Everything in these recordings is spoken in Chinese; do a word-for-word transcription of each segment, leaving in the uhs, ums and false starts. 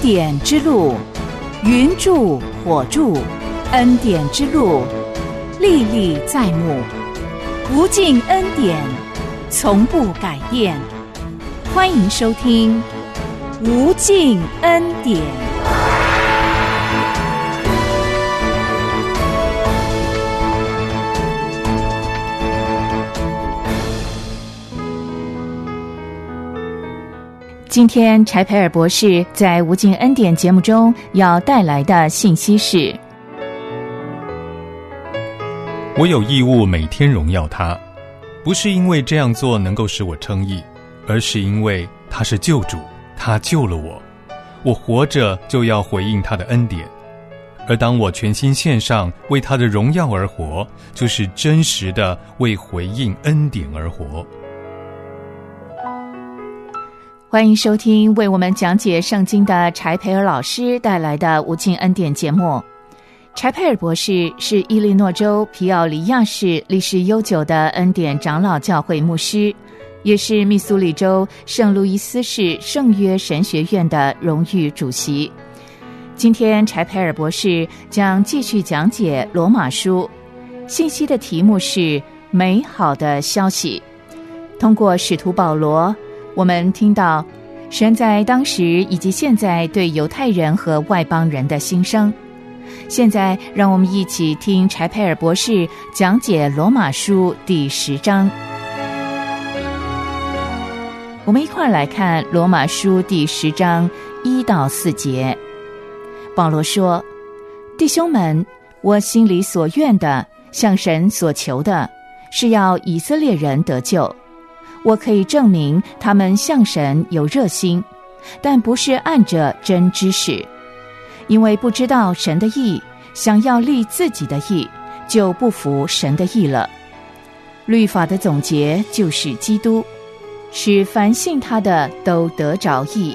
典之路，云柱火柱，恩典之路，历历在目，无尽恩典，从不改变。欢迎收听无尽恩典。今天柴培尔博士在无尽恩典节目中要带来的信息是： 我有义务每天荣耀他，不是因为这样做能够使我称义，而是因为他是救主，他救了我，我活着就要回应他的恩典。而当我全心献上为他的荣耀而活，就是真实的为回应恩典而活。 欢迎收听为我们讲解圣经的柴培尔老师带来的无尽恩典节目。柴培尔博士是伊利诺州皮奥里亚市历史悠久的恩典长老教会牧师，也是密苏里州圣路易斯市圣约神学院的荣誉主席。今天柴培尔博士将继续讲解罗马书，信息的题目是美好的消息。通过使徒保罗，我们听到神在当时以及现在对犹太人和外邦人的心声。现在让我们一起听柴培尔博士讲解罗马书第十章。我们一块儿来看罗马书第十章一到四节。保罗说：弟兄们，我心里所愿的，向神所求的，是要以色列人得救。我可以证明他们向神有热心，但不是按着真知识，因为不知道神的义，想要立自己的义，就不服神的义了。律法的总结就是基督，使凡信他的都得着义。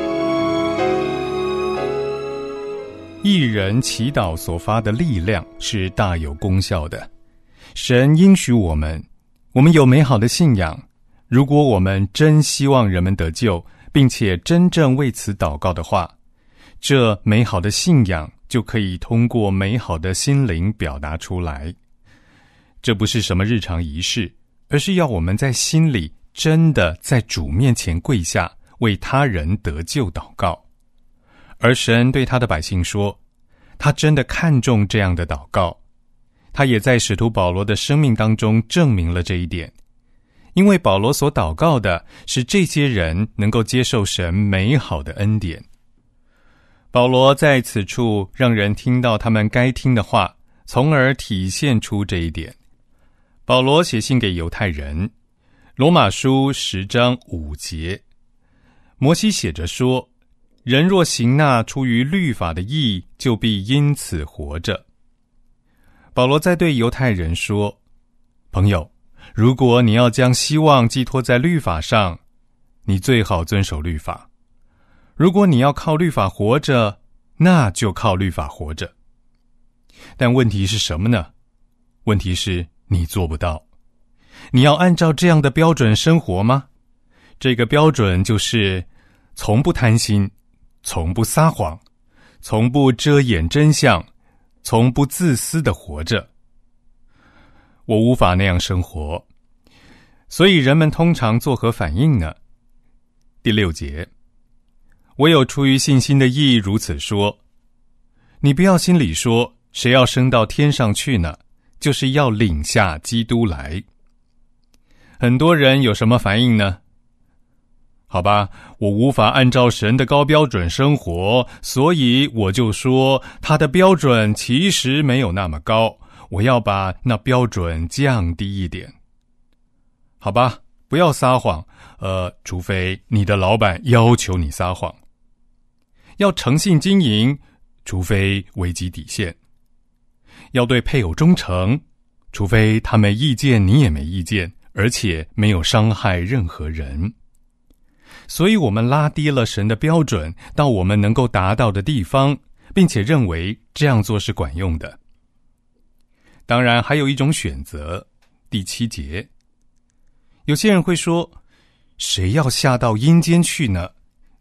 义人祈祷所发的力量是大有功效的。神应许我们，我们有美好的信仰，如果我们真希望人们得救，并且真正为此祷告的话，这美好的信仰就可以通过美好的心灵表达出来。这不是什么日常仪式，而是要我们在心里真的在主面前跪下，为他人得救祷告。而神对他的百姓说，他真的看重这样的祷告。他也在使徒保罗的生命当中证明了这一点。因为保罗所祷告的是这些人能够接受神美好的恩典。保罗在此处让人听到他们该听的话，从而体现出这一点。保罗写信给犹太人，罗马书十章五节，摩西写着说，人若行那出于律法的义，就必因此活着。保罗在对犹太人说，朋友，如果你要将希望寄托在律法上，你最好遵守律法。如果你要靠律法活着，那就靠律法活着。但问题是什么呢？问题是你做不到。你要按照这样的标准生活吗？这个标准就是从不贪心，从不撒谎，从不遮掩真相，从不自私地活着。我无法那样生活，所以人们通常作何反应呢？第六节，唯有出于信心的义如此说。你不要心里说，谁要升到天上去呢？就是要领下基督来。很多人有什么反应呢？好吧，我无法按照神的高标准生活，所以我就说他的标准其实没有那么高，我要把那标准降低一点。好吧，不要撒谎，呃，除非你的老板要求你撒谎。要诚信经营，除非危及底线。要对配偶忠诚，除非他没意见你也没意见，而且没有伤害任何人。所以我们拉低了神的标准到我们能够达到的地方，并且认为这样做是管用的。当然还有一种选择，第七节，有些人会说，谁要下到阴间去呢？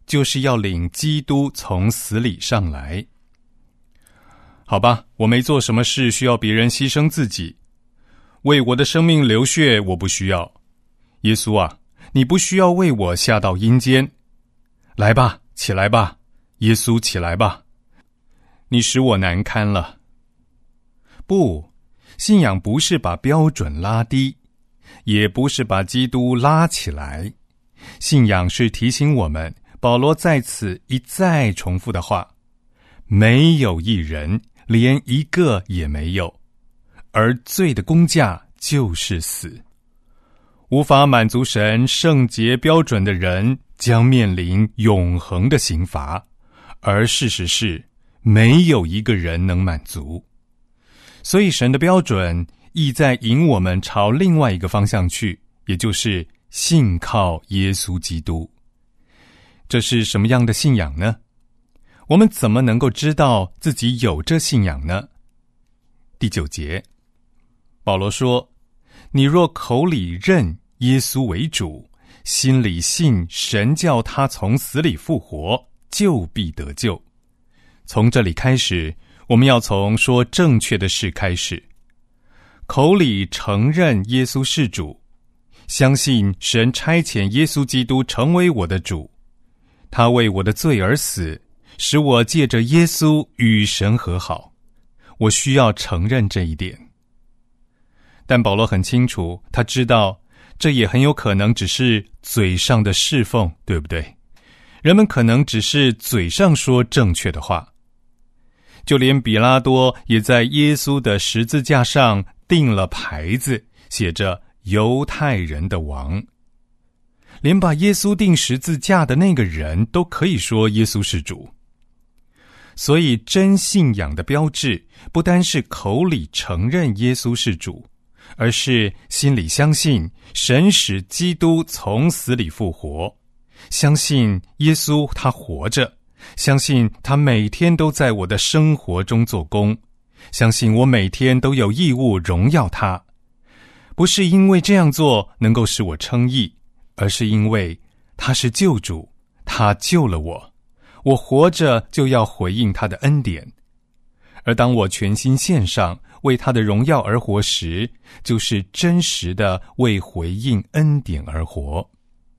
就是要领基督从死里上来。好吧，我没做什么事需要别人牺牲自己，为我的生命流血我不需要。耶稣啊，你不需要为我下到阴间。来吧，起来吧，耶稣起来吧，你使我难堪了。不，信仰不是把标准拉低，也不是把基督拉起来。信仰是提醒我们，保罗在此一再重复的话，没有一人，连一个也没有，而罪的工价就是死。无法满足神圣洁标准的人将面临永恒的刑罚，而事实是没有一个人能满足。所以神的标准意在引我们朝另外一个方向去，也就是信靠耶稣基督。这是什么样的信仰呢？我们怎么能够知道自己有这信仰呢？第九节，保罗说，你若口里认耶稣为主，心里信神叫他从死里复活，就必得救。从这里开始，我们要从说正确的事开始。口里承认耶稣是主，相信神差遣耶稣基督成为我的主，他为我的罪而死，使我借着耶稣与神和好。我需要承认这一点。但保罗很清楚，他知道这也很有可能只是嘴上的侍奉，对不对？人们可能只是嘴上说正确的话。就连比拉多也在耶稣的十字架上钉了牌子，写着犹太人的王。连把耶稣钉十字架的那个人都可以说耶稣是主。所以真信仰的标志不单是口里承认耶稣是主，而是心里相信神使基督从死里复活，相信耶稣他活着，相信他每天都在我的生活中做工，相信我每天都有义务荣耀他。不是因为这样做能够使我称义，而是因为他是救主，他救了我，我活着就要回应他的恩典。而当我全心献上，为他的荣耀而活时，就是真实的为回应恩典而活。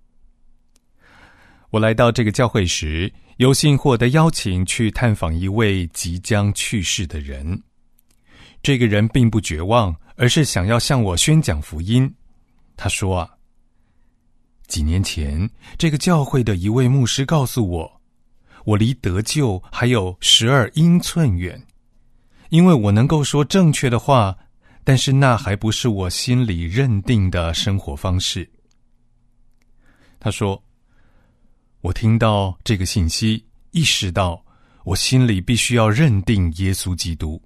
我来到这个教会时，有幸获得邀请去探访一位即将去世的人。这个人并不绝望，而是想要向我宣讲福音。他说啊，几年前这个教会的一位牧师告诉我，我离得救还有十二英寸远。因为我能够说正确的话，但是那还不是我心里认定的生活方式。他说，我听到这个信息，意识到我心里必须要认定耶稣基督。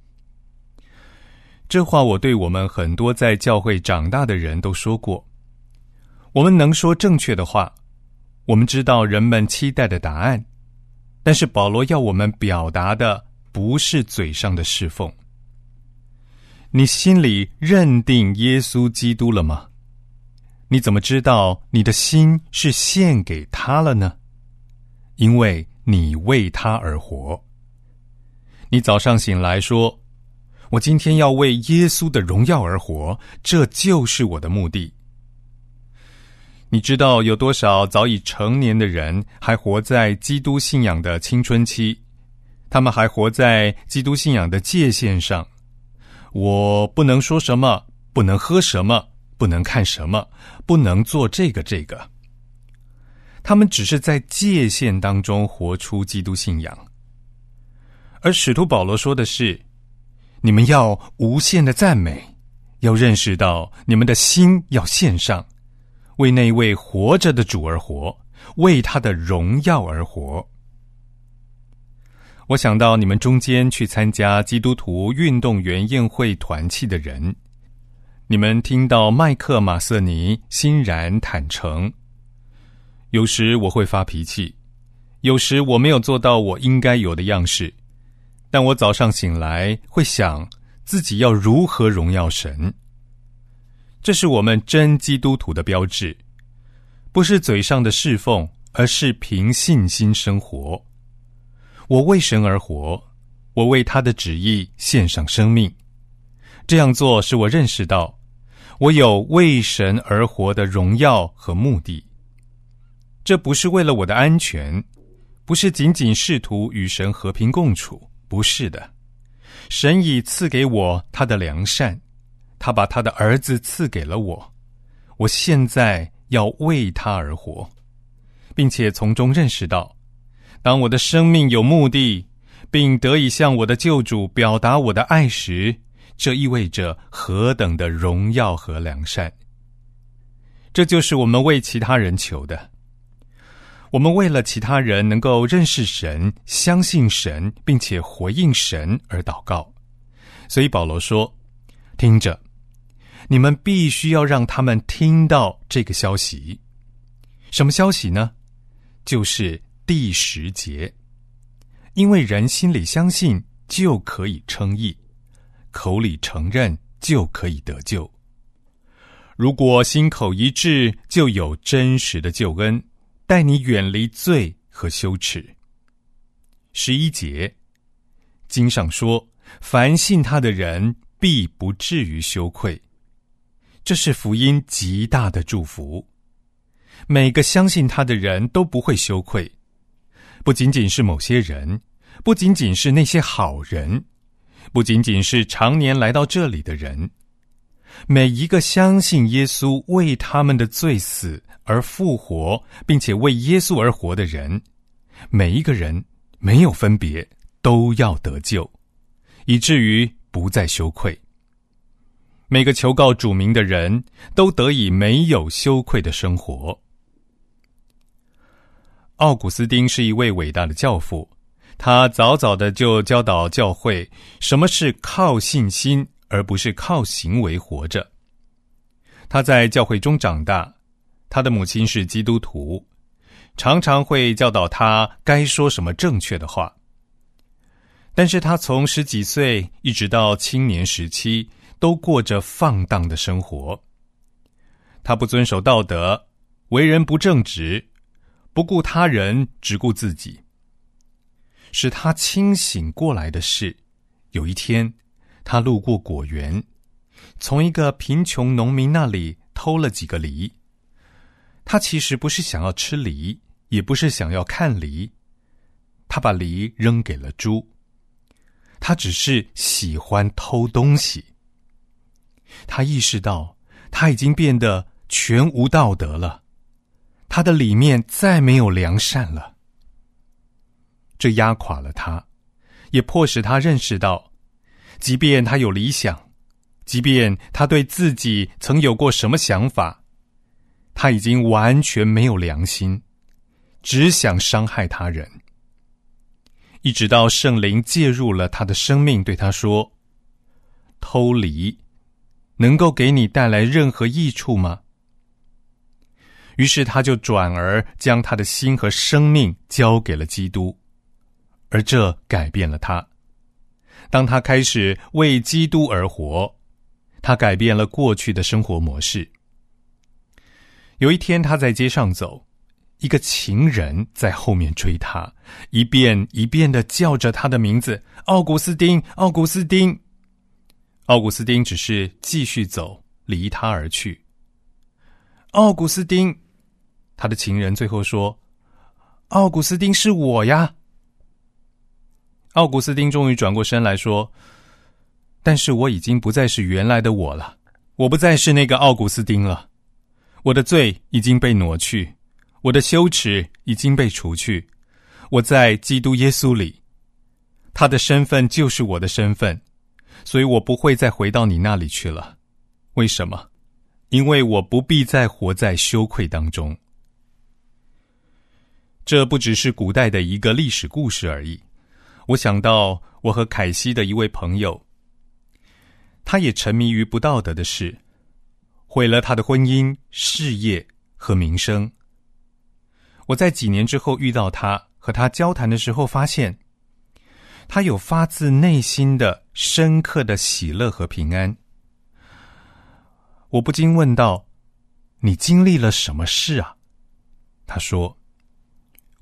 这话我对我们很多在教会长大的人都说过。我们能说正确的话，我们知道人们期待的答案，但是保罗要我们表达的不是嘴上的侍奉。你心里认定耶稣基督了吗？你怎么知道你的心是献给他了呢？因为你为他而活。你早上醒来说，我今天要为耶稣的荣耀而活，这就是我的目的。你知道有多少早已成年的人还活在基督信仰的青春期，他们还活在基督信仰的界限上。我不能说什么，不能喝什么，不能看什么，不能做这个这个。他们只是在界限当中活出基督信仰。而使徒保罗说的是，你们要无限的赞美，要认识到你们的心要献上，为那位活着的主而活，为他的荣耀而活。我想到你们中间去参加基督徒运动员宴会团契的人，你们听到麦克马瑟尼欣然坦诚，有时我会发脾气，有时我没有做到我应该有的样式，但我早上醒来会想自己要如何荣耀神。这是我们真基督徒的标志，不是嘴上的侍奉， 而是凭信心生活。我为神而活，我为他的旨意献上生命。这样做使我认识到，我有为神而活的荣耀和目的。这不是为了我的安全，不是仅仅试图与神和平共处，不是的。神已赐给我他的良善，他把他的儿子赐给了我，我现在要为他而活，并且从中认识到，当我的生命有目的，并得以向我的救主表达我的爱时，这意味着何等的荣耀和良善。这就是我们为其他人求的。我们为了其他人能够认识神、相信神，并且回应神而祷告。所以保罗说，听着，你们必须要让他们听到这个消息。什么消息呢？就是第十节，因为人心里相信就可以称义，口里承认就可以得救。如果心口一致，就有真实的救恩，带你远离罪和羞耻。十一节，经上说，凡信他的人必不至于羞愧。这是福音极大的祝福。每个相信他的人都不会羞愧，不仅仅是某些人，不仅仅是那些好人，不仅仅是常年来到这里的人，每一个相信耶稣为他们的罪死而复活，并且为耶稣而活的人，每一个人没有分别，都要得救，以至于不再羞愧。每个求告主名的人都得以没有羞愧的生活。奥古斯丁是一位伟大的教父，他早早的就教导教会什么是靠信心而不是靠行为活着。他在教会中长大，他的母亲是基督徒，常常会教导他该说什么正确的话。但是他从十几岁一直到青年时期，都过着放荡的生活。他不遵守道德，为人不正直，不顾他人，只顾自己。使他清醒过来的是，有一天他路过果园，从一个贫穷农民那里偷了几个梨。他其实不是想要吃梨，也不是想要看梨，他把梨扔给了猪。他只是喜欢偷东西。他意识到他已经变得全无道德了，他的里面再没有良善了。这压垮了他，也迫使他认识到，即便他有理想，即便他对自己曾有过什么想法，他已经完全没有良心，只想伤害他人。一直到圣灵介入了他的生命，对他说，偷梨能够给你带来任何益处吗？于是他就转而将他的心和生命交给了基督，而这改变了他。当他开始为基督而活，他改变了过去的生活模式。有一天他在街上走，一个情人在后面追他，一遍一遍地叫着他的名字，奥古斯丁，奥古斯丁。奥古斯丁只是继续走，离他而去。奥古斯丁，他的情人最后说，奥古斯丁是我呀。奥古斯丁终于转过身来说，但是我已经不再是原来的我了，我不再是那个奥古斯丁了。我的罪已经被挪去，我的羞耻已经被除去，我在基督耶稣里，他的身份就是我的身份，所以我不会再回到你那里去了。为什么？因为我不必再活在羞愧当中。这不只是古代的一个历史故事而已。我想到我和凯西的一位朋友，他也沉迷于不道德的事，毁了他的婚姻、事业和名声。我在几年之后遇到他，和他交谈的时候发现，他有发自内心的深刻的喜乐和平安。我不禁问道，你经历了什么事啊？他说，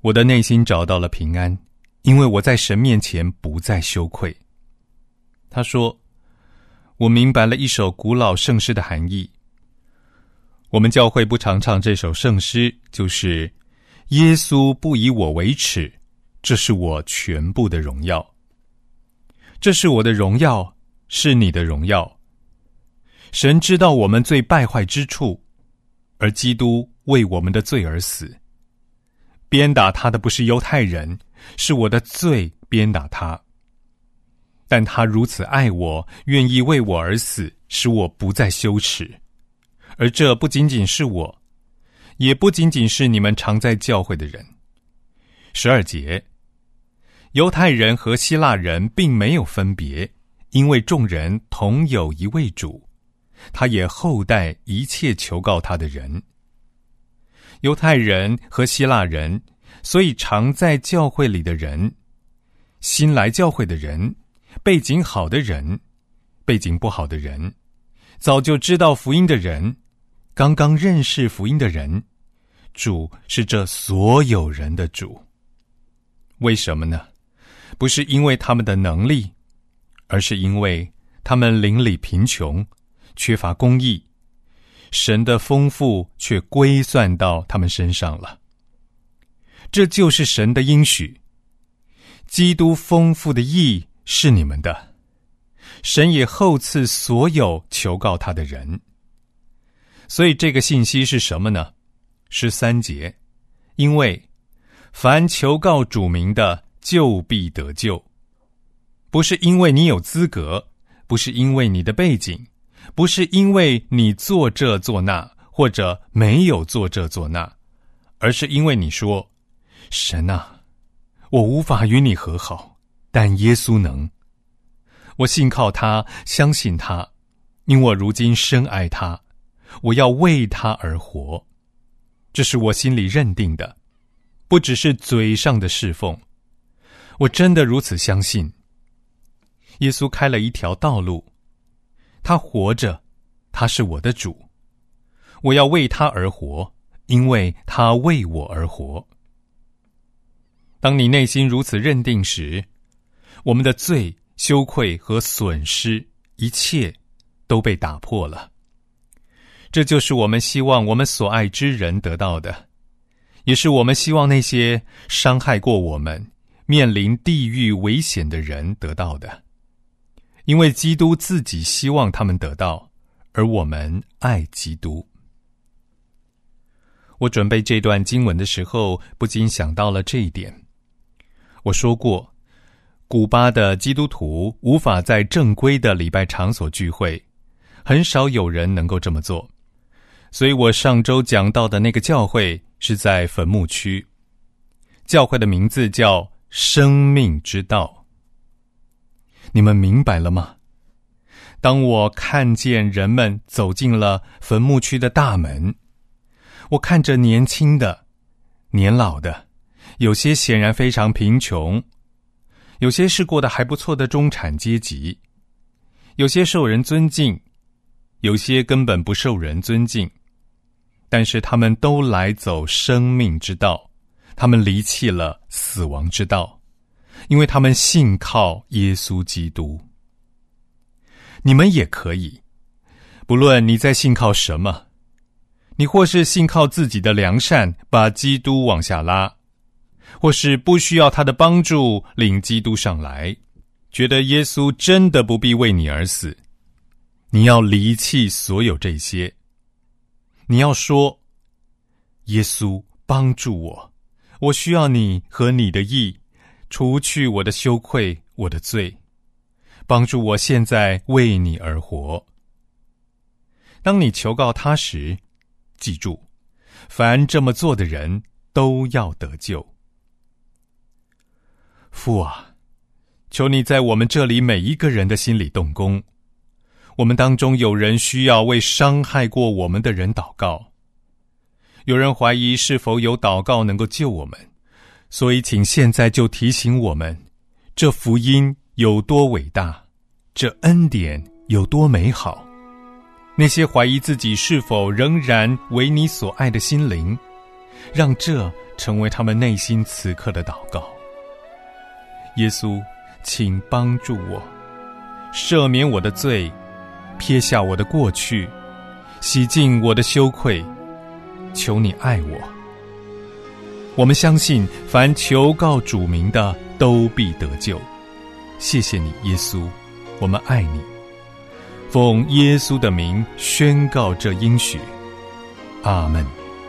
我的内心找到了平安，因为我在神面前不再羞愧。他说，我明白了一首古老圣诗的含义。我们教会不常唱这首圣诗，就是耶稣不以我为耻，这是我全部的荣耀。这是我的荣耀，是你的荣耀。神知道我们最败坏之处，而基督为我们的罪而死。鞭打他的不是犹太人，是我的罪鞭打他。但他如此爱我，愿意为我而死，使我不再羞耻。而这不仅仅是我，也不仅仅是你们常在教会的人。十二节，犹太人和希腊人并没有分别，因为众人同有一位主，他也厚待一切求告他的人。犹太人和希腊人，所以常在教会里的人，新来教会的人，背景好的人，背景不好的人，早就知道福音的人，刚刚认识福音的人，主是这所有人的主。为什么呢？不是因为他们的能力，而是因为他们邻里贫穷，缺乏公义，神的丰富却归算到他们身上了。这就是神的应许，基督丰富的义是你们的，神也厚赐所有求告他的人。所以这个信息是什么呢？十三节，因为凡求告主名的，就必得救。不是因为你有资格，不是因为你的背景，不是因为你做这做那，或者没有做这做那，而是因为你说，神啊，我无法与你和好，但耶稣能。我信靠他，相信他，因我如今深爱他，我要为他而活。这是我心里认定的，不只是嘴上的侍奉。我真的如此相信。耶稣开了一条道路，他活着，他是我的主，我要为他而活，因为他为我而活。当你内心如此认定时，我们的罪、羞愧和损失，一切都被打破了。这就是我们希望我们所爱之人得到的，也是我们希望那些伤害过我们、面临地狱危险的人得到的。因为基督自己希望他们得到，而我们爱基督。我准备这段经文的时候，不禁想到了这一点。我说过，古巴的基督徒无法在正规的礼拜场所聚会，很少有人能够这么做。所以我上周讲到的那个教会是在坟墓区，教会的名字叫生命之道。你们明白了吗？当我看见人们走进了坟墓区的大门，我看着年轻的、年老的，有些显然非常贫穷，有些是过得还不错的中产阶级，有些受人尊敬，有些根本不受人尊敬，但是他们都来走生命之道，他们离弃了死亡之道，因为他们信靠耶稣基督。你们也可以，不论你在信靠什么，你或是信靠自己的良善，把基督往下拉，或是不需要他的帮助，领基督上来，觉得耶稣真的不必为你而死。你要离弃所有这些，你要说，耶稣帮助我，我需要你和你的义，除去我的羞愧，我的罪，帮助我现在为你而活。当你求告他时，记住，凡这么做的人都要得救。父啊，求你在我们这里每一个人的心里动工。我们当中有人需要为伤害过我们的人祷告，有人怀疑是否有祷告能够救我们，所以请现在就提醒我们，这福音有多伟大，这恩典有多美好。那些怀疑自己是否仍然为你所爱的心灵，让这成为他们内心此刻的祷告。耶稣，请帮助我，赦免我的罪，撇下我的过去，洗净我的羞愧，求你爱我。我们相信，凡求告主名的，都必得救。谢谢你，耶稣，我们爱你。奉耶稣的名宣告这应许，阿们。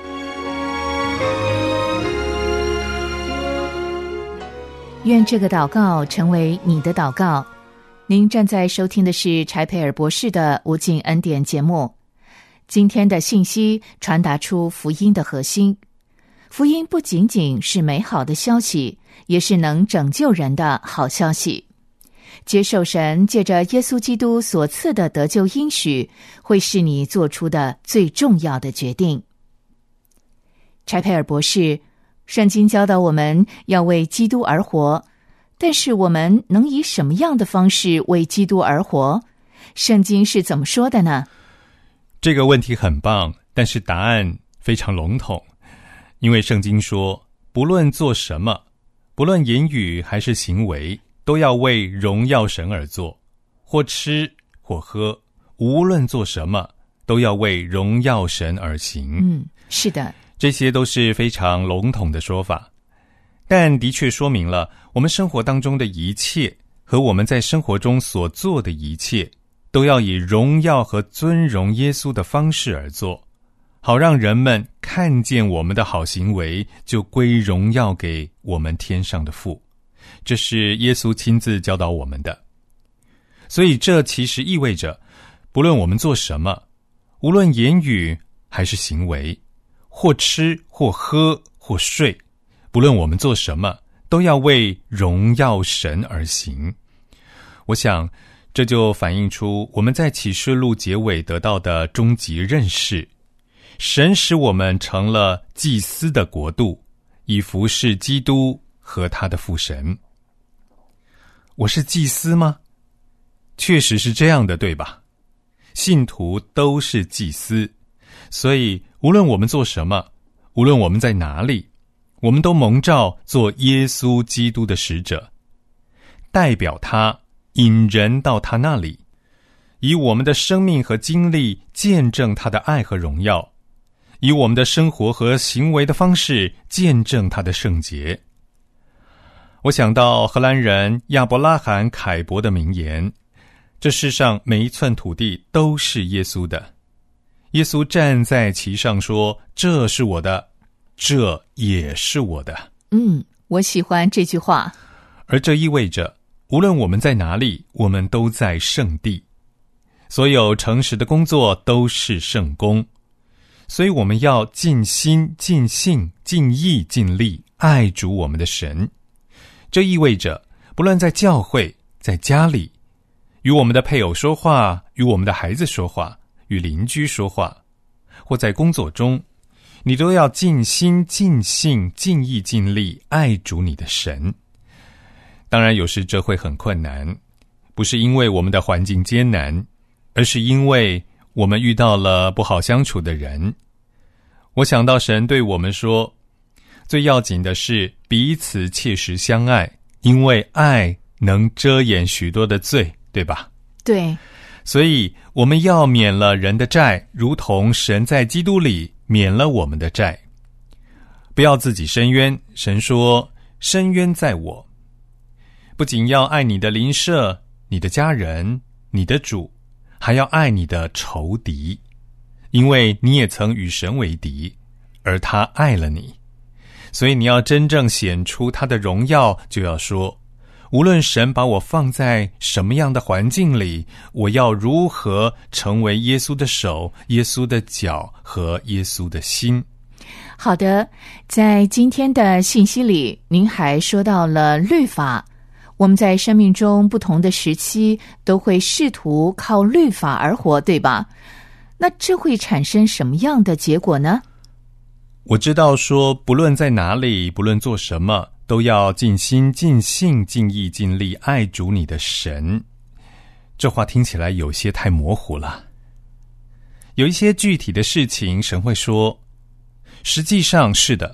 愿这个祷告成为你的祷告。您正在收听的是柴培尔博士的无尽恩典节目。今天的信息传达出福音的核心。福音不仅仅是美好的消息，也是能拯救人的好消息。接受神借着耶稣基督所赐的得救应许，会是你做出的最重要的决定。柴培尔博士，圣经教导我们要为基督而活，但是我们能以什么样的方式为基督而活？圣经是怎么说的呢？ 这个问题很棒，但是答案非常笼统。因为圣经说，不论做什么，不论言语还是行为，都要为荣耀神而做，或吃或喝，无论做什么，都要为荣耀神而行。 嗯，是的， 这些都是非常笼统的说法，但的确说明了我们生活当中的一切和我们在生活中所做的一切，都要以荣耀和尊荣耶稣的方式而做，好让人们看见我们的好行为，就归荣耀给我们天上的父。这是耶稣亲自教导我们的。所以这其实意味着，不论我们做什么，无论言语还是行为，或吃或喝或睡，不论我们做什么，都要为荣耀神而行。我想这就反映出我们在启示录结尾得到的终极认识，神使我们成了祭司的国度，以服侍基督和他的父神。我是祭司吗？确实是这样的，对吧？信徒都是祭司，所以无论我们做什么，无论我们在哪里，我们都蒙召做耶稣基督的使者，代表他，引人到他那里，以我们的生命和经历见证他的爱和荣耀，以我们的生活和行为的方式见证他的圣洁。我想到荷兰人亚伯拉罕凯伯的名言，这世上每一寸土地都是耶稣的，耶稣站在其上说，这是我的，这也是我的。 嗯，我喜欢这句话。 而这意味着，无论我们在哪里，我们都在圣地，所有诚实的工作都是圣工。所以我们要尽心尽性尽意尽力爱主我们的神。这意味着，不论在教会，在家里，与我们的配偶说话，与我们的孩子说话，与邻居说话，或在工作中，你都要尽心尽性尽意尽力爱主你的神。当然有时这会很困难，不是因为我们的环境艰难，而是因为我们遇到了不好相处的人。我想到神对我们说，最要紧的是彼此切实相爱，因为爱能遮掩许多的罪，对吧？ 对， 所以我们要免了人的债，如同神在基督里免了我们的债。不要自己伸冤，神说，伸冤在我。不仅要爱你的邻舍，你的家人，你的主，还要爱你的仇敌，因为你也曾与神为敌，而他爱了你。所以你要真正显出他的荣耀，就要说，无论神把我放在什么样的环境里，我要如何成为耶稣的手，耶稣的脚和耶稣的心。 好的，在今天的信息里，您还说到了律法。我们在生命中不同的时期都会试图靠律法而活，对吧？那这会产生什么样的结果呢？ 我知道说，不论在哪里，不论做什么，都要尽心尽性尽意尽力爱主你的神。这话听起来有些太模糊了。有一些具体的事情，神会说，实际上是的，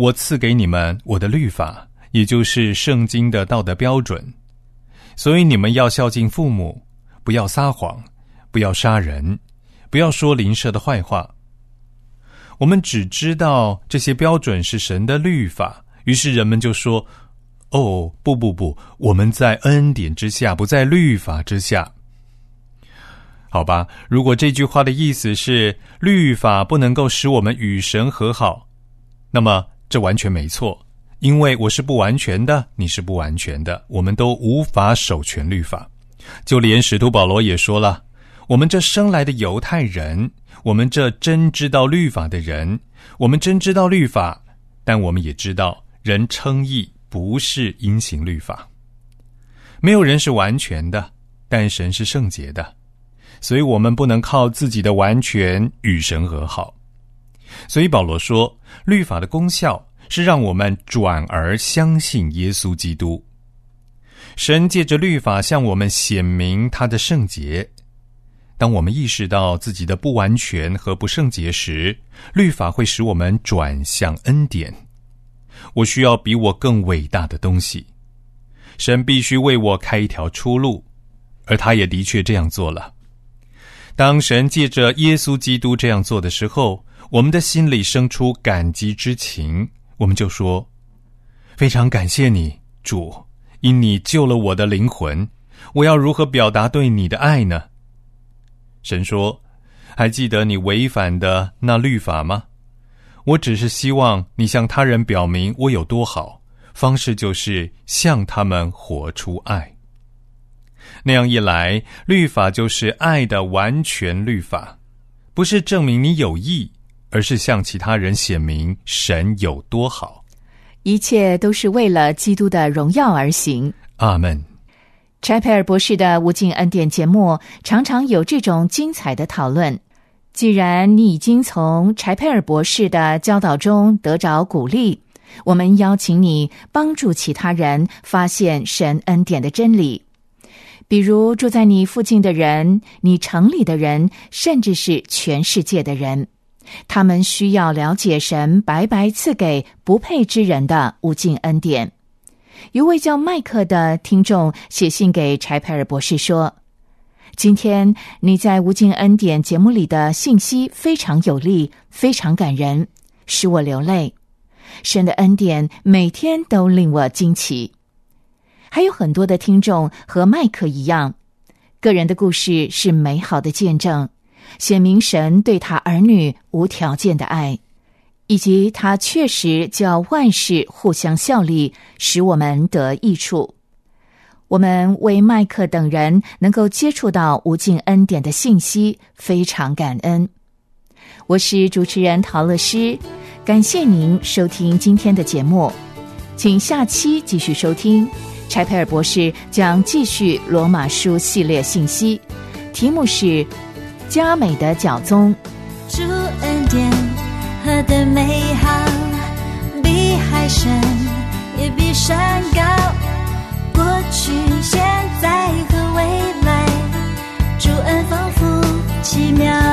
我赐给你们我的律法，也就是圣经的道德标准。所以你们要孝敬父母，不要撒谎，不要杀人，不要说邻舍的坏话。我们只知道这些标准是神的律法，于是人们就说，哦，不不不，我们在恩典之下，不在律法之下。好吧，如果这句话的意思是律法不能够使我们与神和好，那么这完全没错，因为我是不完全的，你是不完全的，我们都无法守全律法。就连使徒保罗也说了，我们这生来的犹太人，我们这真知道律法的人，我们真知道律法，但我们也知道人称义不是因行律法。没有人是完全的，但神是圣洁的，所以我们不能靠自己的完全与神和好。所以保罗说，律法的功效是让我们转而相信耶稣基督。神借着律法向我们显明他的圣洁。当我们意识到自己的不完全和不圣洁时，律法会使我们转向恩典。我需要比我更伟大的东西，神必须为我开一条出路，而他也的确这样做了。当神借着耶稣基督这样做的时候，我们的心里生出感激之情，我们就说，非常感谢你，主，因你救了我的灵魂，我要如何表达对你的爱呢？神说，还记得你违反的那律法吗？我只是希望你向他人表明我有多好，方式就是向他们活出爱。那样一来，律法就是爱的完全律法，不是证明你有义，而是向其他人显明神有多好。 一切都是为了基督的荣耀而行。 阿们。 柴培尔博士的无尽恩典节目常常有这种精彩的讨论。既然你已经从柴培尔博士的教导中得着鼓励，我们邀请你帮助其他人发现神恩典的真理。比如住在你附近的人，你城里的人，甚至是全世界的人，他们需要了解神白白赐给不配之人的无尽恩典。有位叫麦克的听众写信给柴培尔博士说，今天你在无尽恩典节目里的信息非常有力，非常感人，使我流泪。神的恩典每天都令我惊奇。还有很多的听众和麦克一样，个人的故事是美好的见证，显明神对他儿女无条件的爱，以及他确实叫万事互相效力，使我们得益处。我们为麦克等人能够接触到无尽恩典的信息非常感恩。我是主持人陶乐诗，感谢您收听今天的节目，请下期继续收听。柴培尔博士将继续罗马书系列信息，题目是佳美的教宗。 主恩典何等美好，比海深也比山高，过去现在和未来，主恩丰富奇妙。